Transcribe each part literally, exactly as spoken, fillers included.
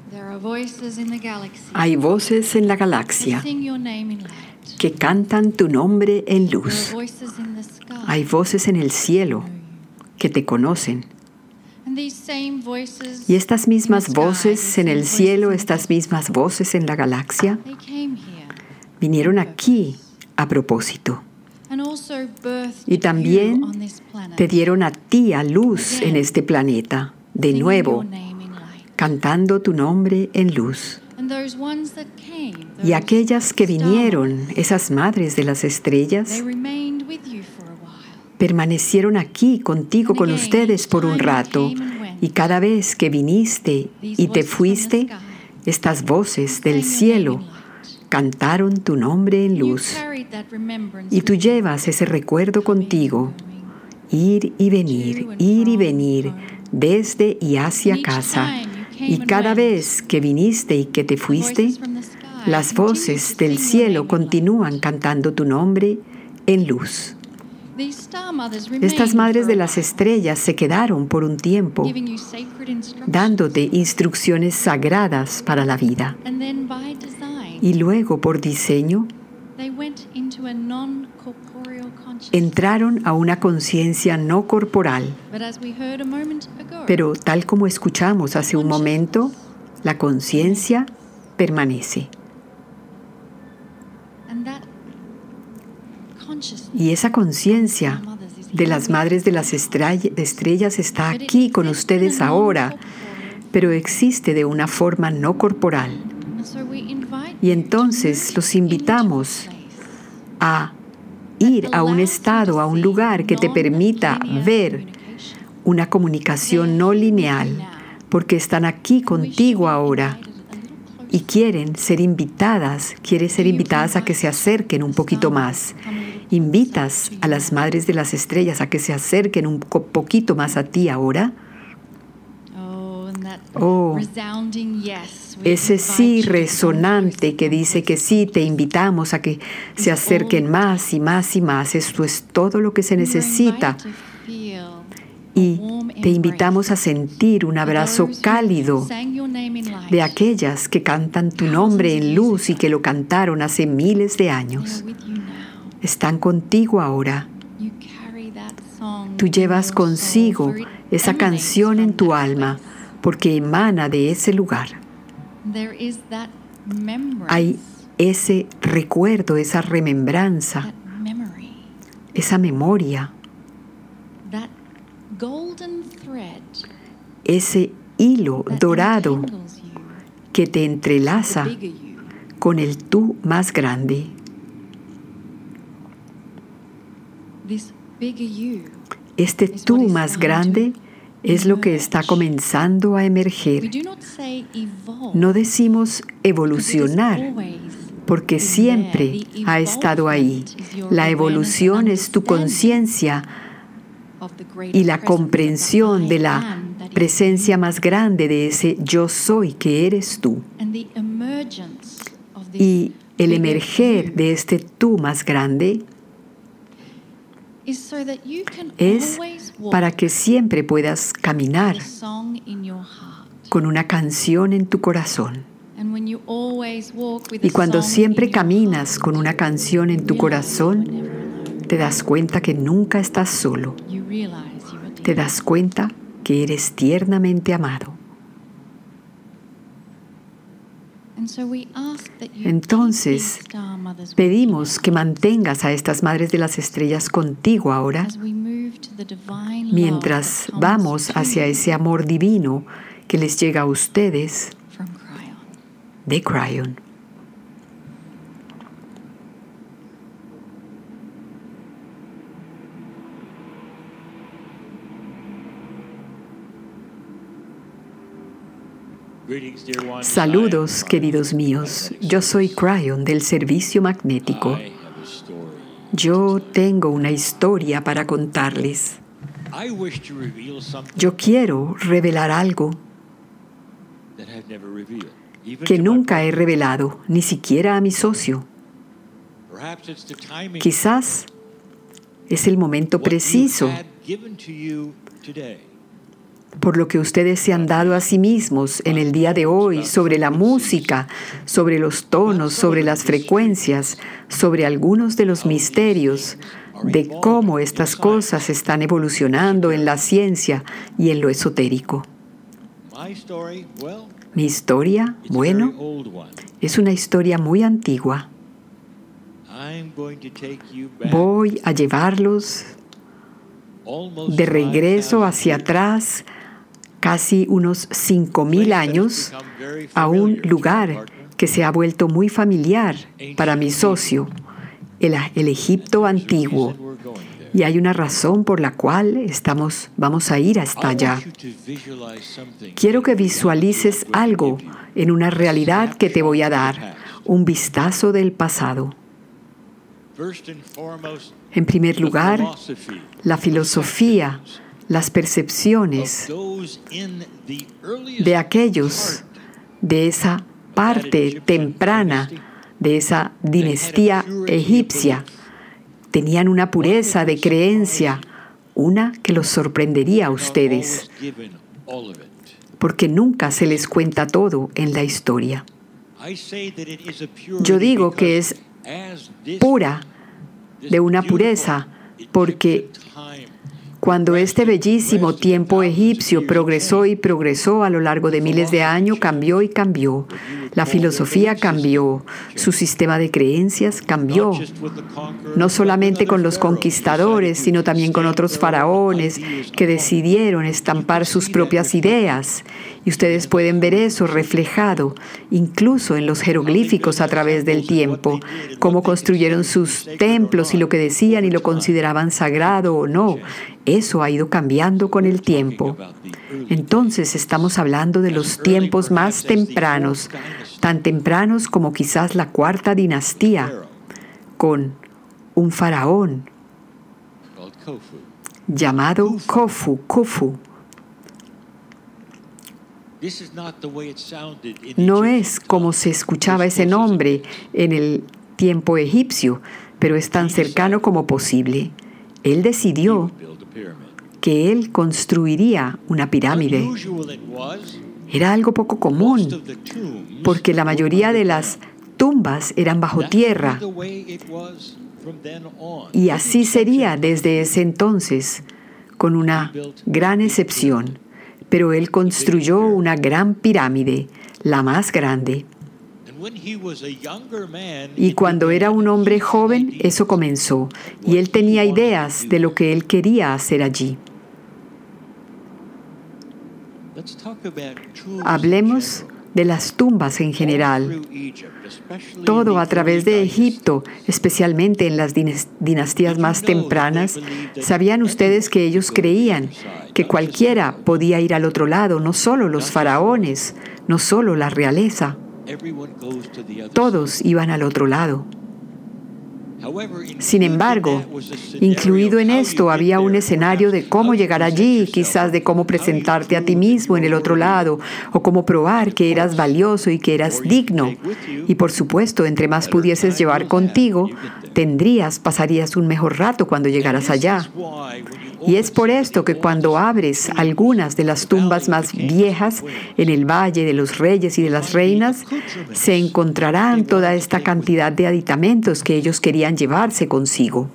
Hay voces en la galaxia que cantan tu nombre en luz. Hay voces en el cielo que te conocen. Y estas mismas voces en el cielo, estas mismas voces en la galaxia, vinieron aquí a propósito. Y también te dieron a ti a luz en este planeta, de nuevo, cantando tu nombre en luz. Y aquellas que vinieron, esas madres de las estrellas, permanecieron aquí contigo, con ustedes por un rato. Y cada vez que viniste y te fuiste, estas voces del cielo cantaron tu nombre en luz. Y tú llevas ese recuerdo contigo, ir y venir, ir y venir, desde y hacia casa. Y cada vez que viniste y que te fuiste, las voces del cielo continúan cantando tu nombre en luz. Estas madres de las estrellas se quedaron por un tiempo dándote instrucciones sagradas para la vida. Y luego, por diseño, entraron a una conciencia no corporal. Pero tal como escuchamos hace un momento, la conciencia permanece. Y esa conciencia de las madres de las estrellas está aquí con ustedes ahora, pero existe de una forma no corporal. Y entonces los invitamos a ir a un estado, a un lugar que te permita ver una comunicación no lineal, porque están aquí contigo ahora y quieren ser invitadas, quieren ser invitadas a que se acerquen un poquito más. ¿Invitas a las madres de las estrellas a que se acerquen un poquito más a ti ahora? Oh, ese sí resonante que dice que sí, te invitamos a que se acerquen más y más y más. Esto es todo lo que se necesita. Y te invitamos a sentir un abrazo cálido de aquellas que cantan tu nombre en luz y que lo cantaron hace miles de años. Están contigo ahora. Tú llevas consigo esa canción en tu alma porque emana de ese lugar. Hay ese recuerdo, esa remembranza, esa memoria, ese hilo dorado que te entrelaza con el tú más grande. Este tú más grande es lo que está comenzando a emerger. No decimos evolucionar, porque siempre ha estado ahí. La evolución es tu conciencia y la comprensión de la presencia más grande de ese yo soy que eres tú. Y el emerger de este tú más grande es para que siempre puedas caminar con una canción en tu corazón. Y cuando siempre caminas con una canción en tu corazón, te das cuenta que nunca estás solo. Te das cuenta que eres tiernamente amado. Entonces, pedimos que mantengas a estas madres de las estrellas contigo ahora, mientras vamos hacia ese amor divino que les llega a ustedes de Cryon. Saludos, queridos míos. Yo soy Cryon del Servicio Magnético. Yo tengo una historia para contarles. Yo quiero revelar algo que nunca he revelado, ni siquiera a mi socio. Quizás es el momento preciso por lo que ustedes se han dado a sí mismos en el día de hoy, sobre la música, sobre los tonos, sobre las frecuencias, sobre algunos de los misterios de cómo estas cosas están evolucionando en la ciencia y en lo esotérico. Mi historia, bueno, es una historia muy antigua. Voy a llevarlos de regreso hacia atrás, casi unos cinco mil años, a un lugar que se ha vuelto muy familiar para mi socio, el, el Egipto antiguo. Y hay una razón por la cual estamos, vamos a ir hasta allá. Quiero que visualices algo en una realidad que te voy a dar, un vistazo del pasado. En primer lugar, la filosofía, las percepciones de aquellos de esa parte temprana de esa dinastía egipcia tenían una pureza de creencia, una que los sorprendería a ustedes, porque nunca se les cuenta todo en la historia. Yo digo que es pura, de una pureza, porque cuando este bellísimo tiempo egipcio progresó y progresó a lo largo de miles de años, cambió y cambió. La filosofía cambió, su sistema de creencias cambió, no solamente con los conquistadores, sino también con otros faraones que decidieron estampar sus propias ideas. Y ustedes pueden ver eso reflejado incluso en los jeroglíficos a través del tiempo, cómo construyeron sus templos y lo que decían y lo consideraban sagrado o no. Eso ha ido cambiando con el tiempo. Entonces estamos hablando de los tiempos más tempranos, tan tempranos como quizás la cuarta dinastía, con un faraón llamado Khufu, Khufu. No es como se escuchaba ese nombre en el tiempo egipcio, pero es tan cercano como posible. Él decidió que él construiría una pirámide. Era algo poco común, porque la mayoría de las tumbas eran bajo tierra. Y así sería desde ese entonces, con una gran excepción. Pero él construyó una gran pirámide, la más grande. Y cuando era un hombre joven, eso comenzó, y él tenía ideas de lo que él quería hacer allí. Hablemos de las tumbas en general. Todo a través de Egipto, especialmente en las dinastías más tempranas, ¿sabían ustedes que ellos creían que cualquiera podía ir al otro lado, no solo los faraones, no solo la realeza? Todos iban al otro lado. Sin embargo, incluido en esto había un escenario de cómo llegar allí, quizás de cómo presentarte a ti mismo en el otro lado, o cómo probar que eras valioso y que eras digno. Y por supuesto, entre más pudieses llevar contigo, tendrías, pasarías un mejor rato cuando llegaras allá. Y es por esto que cuando abres algunas de las tumbas más viejas en el Valle de los Reyes y de las Reinas, se encontrarán toda esta cantidad de aditamentos que ellos querían llevarse consigo.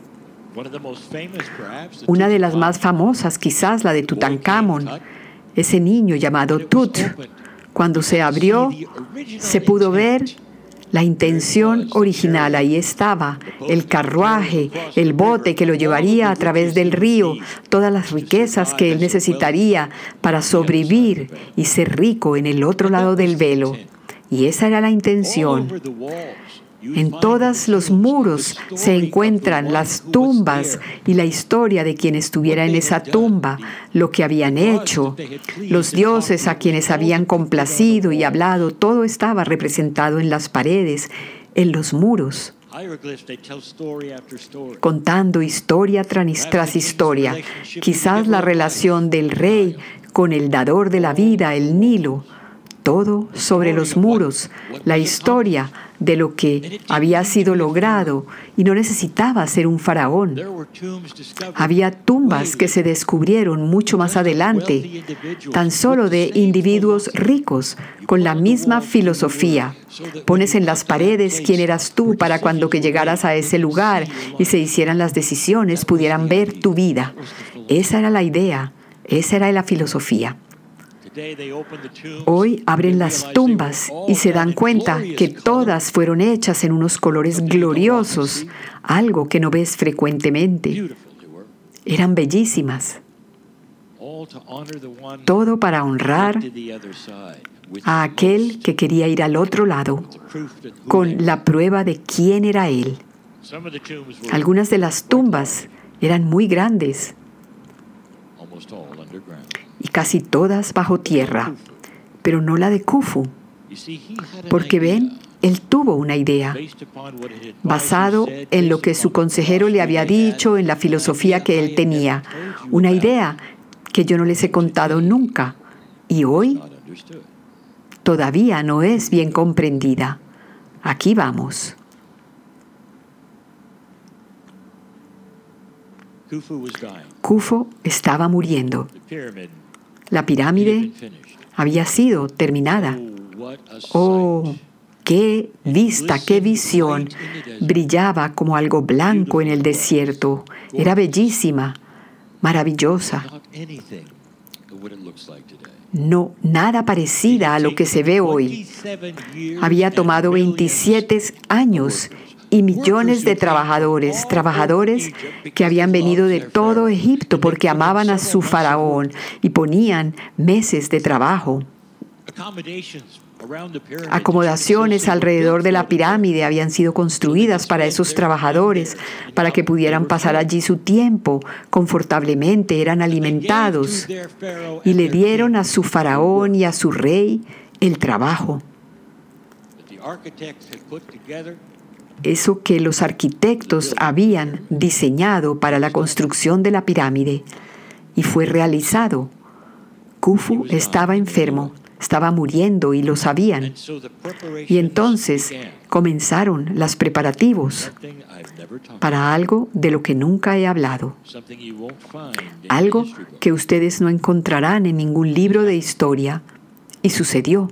Una de las más famosas, quizás la de Tutankamón, ese niño llamado Tut. Cuando se abrió, se pudo ver la intención original. Ahí estaba el carruaje, el bote que lo llevaría a través del río, todas las riquezas que él necesitaría para sobrevivir y ser rico en el otro lado del velo. Y esa era la intención. En todos los muros se encuentran las tumbas y la historia de quien estuviera en esa tumba, lo que habían hecho, los dioses a quienes habían complacido y hablado. Todo estaba representado en las paredes, en los muros, contando historia tras historia. Quizás la relación del rey con el dador de la vida, el Nilo. todo sobre los muros, la historia de lo que había sido logrado, y no necesitaba ser un faraón. Había tumbas que se descubrieron mucho más adelante, tan solo de individuos ricos, con la misma filosofía. Pones en las paredes quién eras tú para cuando que llegaras a ese lugar y se hicieran las decisiones, pudieran ver tu vida. Esa era la idea, esa era la filosofía. Hoy abren las tumbas y se dan cuenta que todas fueron hechas en unos colores gloriosos, algo que no ves frecuentemente. Eran bellísimas. Todo para honrar a aquel que quería ir al otro lado, con la prueba de quién era él. Algunas de las tumbas eran muy grandes y casi todas bajo tierra, pero no la de Khufu, porque ven, él tuvo una idea, basado en lo que su consejero le había dicho, en la filosofía que él tenía, una idea que yo no les he contado nunca, y hoy todavía no es bien comprendida. Aquí vamos. Khufu estaba muriendo. La pirámide había sido terminada. ¡Oh, qué vista, qué visión! Brillaba como algo blanco en el desierto. Era bellísima, maravillosa. No, nada parecida a lo que se ve hoy. Había tomado veintisiete años y millones de trabajadores, trabajadores que habían venido de todo Egipto porque amaban a su faraón y ponían meses de trabajo. Acomodaciones alrededor de la pirámide habían sido construidas para esos trabajadores, para que pudieran pasar allí su tiempo confortablemente, eran alimentados y le dieron a su faraón y a su rey el trabajo. Eso que los arquitectos habían diseñado para la construcción de la pirámide, y fue realizado. Khufu estaba enfermo, estaba muriendo y lo sabían. Y entonces comenzaron los preparativos para algo de lo que nunca he hablado. Algo que ustedes no encontrarán en ningún libro de historia. Y sucedió.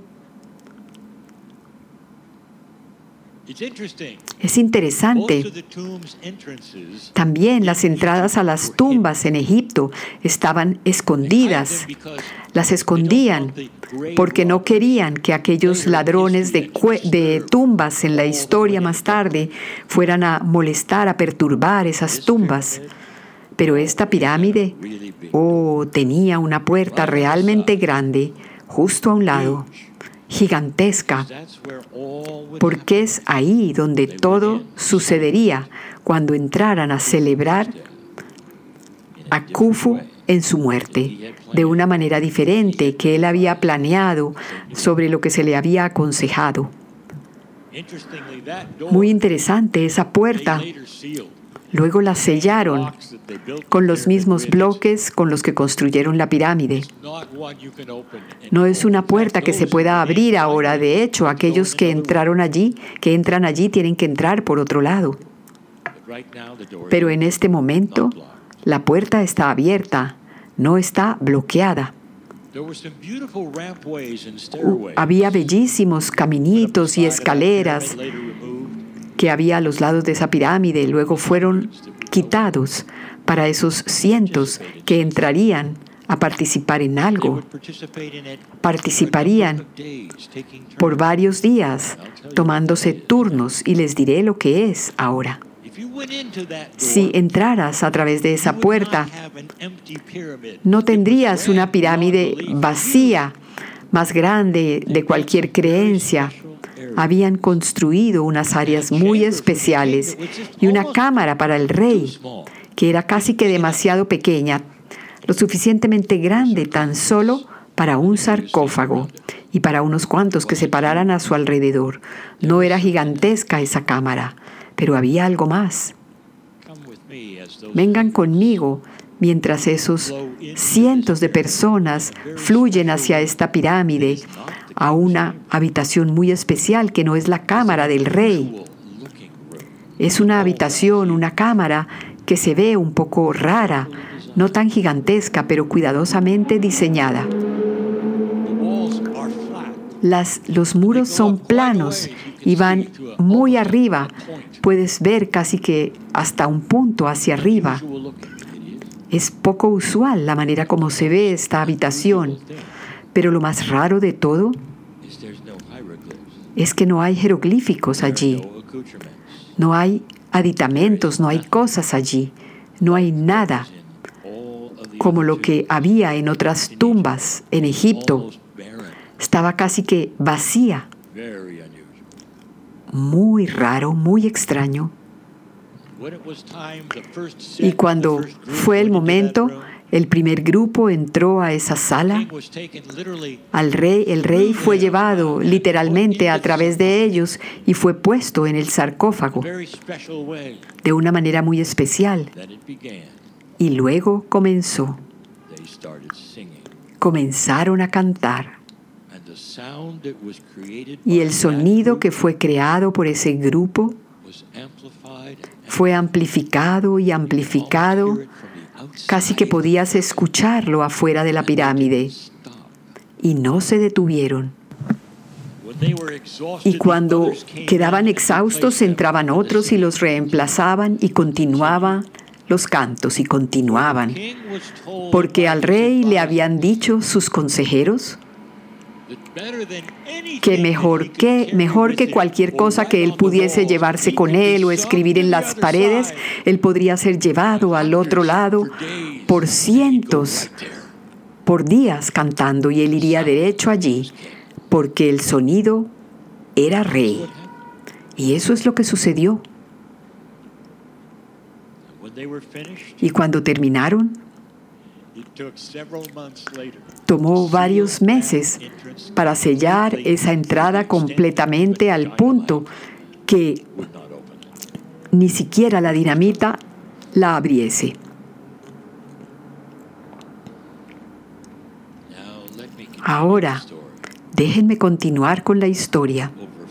Es interesante. También las entradas a las tumbas en Egipto estaban escondidas. Las escondían porque no querían que aquellos ladrones de, de tumbas en la historia más tarde fueran a molestar, a perturbar esas tumbas. Pero esta pirámide, oh, tenía una puerta realmente grande justo a un lado. Gigantesca, porque es ahí donde todo sucedería cuando entraran a celebrar a Khufu en su muerte, de una manera diferente que él había planeado sobre lo que se le había aconsejado. Muy interesante, esa puerta. Luego la sellaron con los mismos bloques con los que construyeron la pirámide. No es una puerta que se pueda abrir ahora. De hecho, aquellos que entraron allí, que entran allí, tienen que entrar por otro lado. Pero en este momento, la puerta está abierta, no está bloqueada. Había bellísimos caminitos y escaleras que había a los lados de esa pirámide, luego fueron quitados para esos cientos que entrarían a participar en algo. Participarían por varios días, tomándose turnos, y les diré lo que es ahora. Si entraras a través de esa puerta, no tendrías una pirámide vacía, más grande de cualquier creencia. Habían construido unas áreas muy especiales y una cámara para el rey, que era casi que demasiado pequeña, lo suficientemente grande tan solo para un sarcófago y para unos cuantos que se pararan a su alrededor. No era gigantesca esa cámara, pero había algo más. Vengan conmigo mientras esos cientos de personas fluyen hacia esta pirámide, a una habitación muy especial que no es la cámara del rey. Es una habitación, una cámara que se ve un poco rara, no tan gigantesca, pero cuidadosamente diseñada. Las, los muros son planos y van muy arriba. Puedes ver casi que hasta un punto hacia arriba. Es poco usual la manera como se ve esta habitación, pero lo más raro de todo es que no hay jeroglíficos allí. No hay aditamentos, no hay cosas allí. No hay nada como lo que había en otras tumbas en Egipto. Estaba casi que vacía. Muy raro, muy extraño. Y cuando fue el momento, el primer grupo entró a esa sala. Al rey, el rey fue llevado literalmente a través de ellos y fue puesto en el sarcófago de una manera muy especial. Y luego comenzó. Comenzaron a cantar. Y el sonido que fue creado por ese grupo fue amplificado y amplificado, casi que podías escucharlo afuera de la pirámide. Y no se detuvieron. Y cuando quedaban exhaustos, entraban otros y los reemplazaban y continuaban los cantos y continuaban. Porque al rey le habían dicho sus consejeros que mejor que, mejor que cualquier cosa que él pudiese llevarse con él o escribir en las paredes, él podría ser llevado al otro lado por cientos, por días cantando, y él iría derecho allí, porque el sonido era rey. Y eso es lo que sucedió. Y cuando terminaron, tomó varios meses para sellar esa entrada completamente al punto que ni siquiera la dinamita la abriese. Ahora, déjenme continuar con la historia.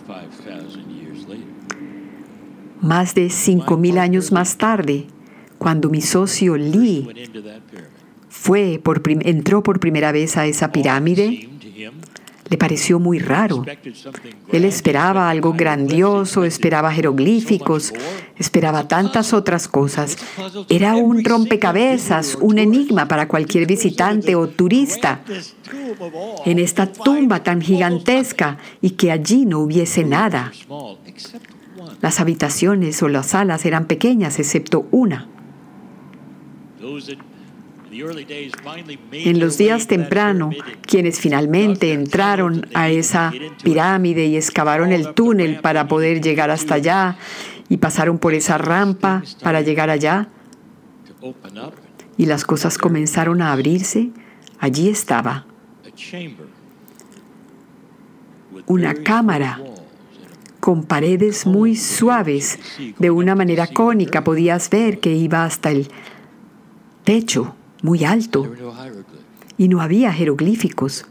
Más de cinco mil años más tarde, cuando mi socio Lee fue por prim- entró por primera vez a esa pirámide, le pareció muy raro. Él esperaba algo grandioso, esperaba jeroglíficos, esperaba tantas otras cosas. Era un rompecabezas, un enigma para cualquier visitante o turista. En esta tumba tan gigantesca y que allí no hubiese nada. Las habitaciones o las salas eran pequeñas, excepto una. En los días temprano, quienes finalmente entraron a esa pirámide y excavaron el túnel para poder llegar hasta allá y pasaron por esa rampa para llegar allá, y las cosas comenzaron a abrirse, allí estaba una cámara con paredes muy suaves, de una manera cónica. Podías ver que iba hasta el techo, muy alto, y no había jeroglíficos.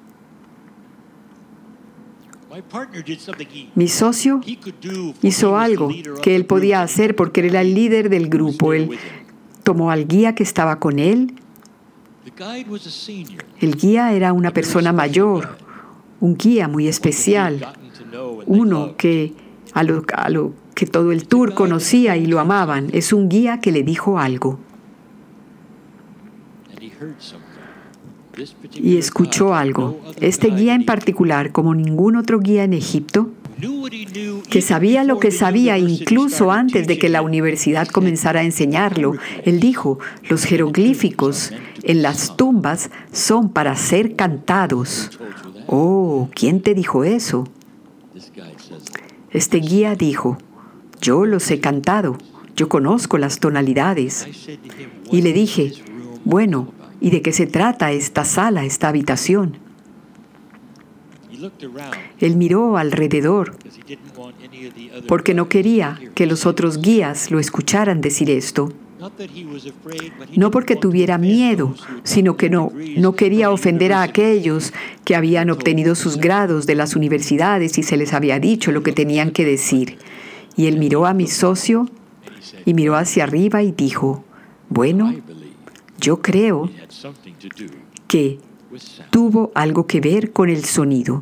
Mi socio hizo algo que él podía hacer porque él era el líder del grupo. Él tomó al guía que estaba con él. El guía era una persona mayor, un guía muy especial, uno que a lo, a lo que todo el tour conocía y lo amaban. Es un guía que le dijo algo. Y escuchó algo. Este guía en particular, como ningún otro guía en Egipto, que sabía lo que sabía incluso antes de que la universidad comenzara a enseñarlo, él dijo: los jeroglíficos en las tumbas son para ser cantados. Oh, ¿quién te dijo eso? Este guía dijo: yo los he cantado, yo conozco las tonalidades. Y le dije: bueno, ¿y de qué se trata esta sala, esta habitación? Él miró alrededor porque no quería que los otros guías lo escucharan decir esto. No porque tuviera miedo, sino que no, no quería ofender a aquellos que habían obtenido sus grados de las universidades y se les había dicho lo que tenían que decir. Y él miró a mi socio y miró hacia arriba y dijo, bueno, yo creo que tuvo algo que ver con el sonido.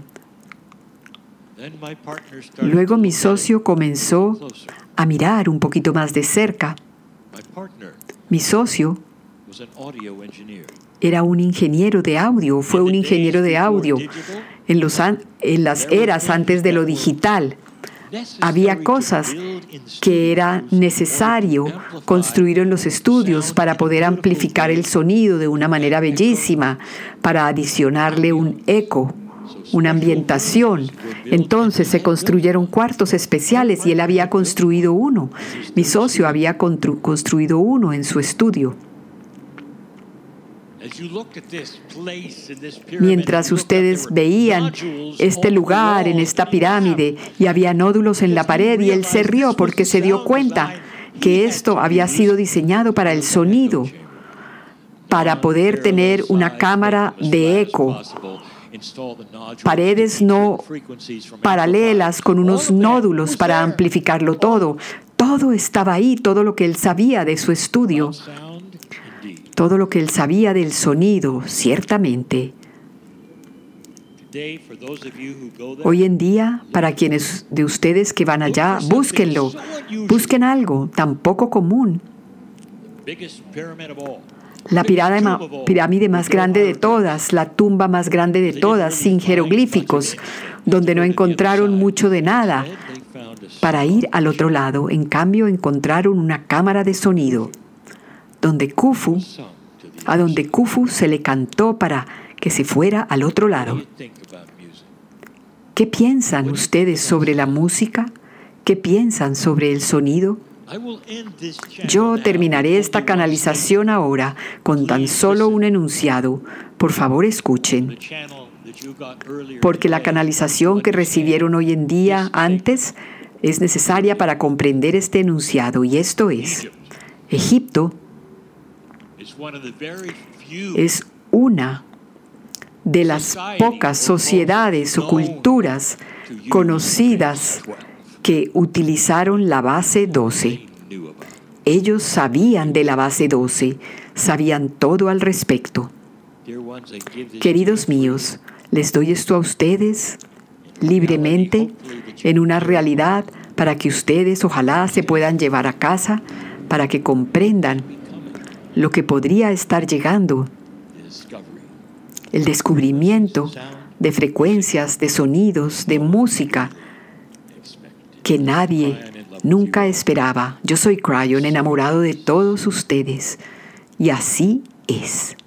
Luego mi socio comenzó a mirar un poquito más de cerca. Mi socio era un ingeniero de audio, fue un ingeniero de audio. En, los an- en las eras antes de lo digital, había cosas que era necesario construir en los estudios para poder amplificar el sonido de una manera bellísima, para adicionarle un eco, una ambientación. Entonces se construyeron cuartos especiales y él había construido uno. Mi socio había constru- construido uno en su estudio. Mientras ustedes veían este lugar en esta pirámide y había nódulos en la pared, y él se rió porque se dio cuenta que esto había sido diseñado para el sonido, para poder tener una cámara de eco, paredes no paralelas con unos nódulos para amplificarlo todo. Todo estaba ahí, todo lo que él sabía de su estudio. Todo lo que él sabía del sonido, ciertamente. Hoy en día, para quienes de ustedes que van allá, búsquenlo. Busquen algo tan poco común. La pirámide, pirámide más grande de todas, la tumba más grande de todas, sin jeroglíficos, donde no encontraron mucho de nada. Para ir al otro lado, en cambio, encontraron una cámara de sonido. Donde Khufu, a donde Khufu se le cantó para que se fuera al otro lado. ¿Qué piensan ustedes sobre la música? ¿Qué piensan sobre el sonido? Yo terminaré esta canalización ahora con tan solo un enunciado. Por favor, escuchen. Porque la canalización que recibieron hoy en día antes es necesaria para comprender este enunciado, y esto es: Egipto es una de las pocas sociedades o culturas conocidas que utilizaron la base doce. Ellos sabían de la base doce, sabían todo al respecto. Queridos míos, les doy esto a ustedes libremente, en una realidad, para que ustedes ojalá se puedan llevar a casa, para que comprendan lo que podría estar llegando, el descubrimiento de frecuencias, de sonidos, de música que nadie nunca esperaba. Yo soy Kryon, enamorado de todos ustedes, y así es.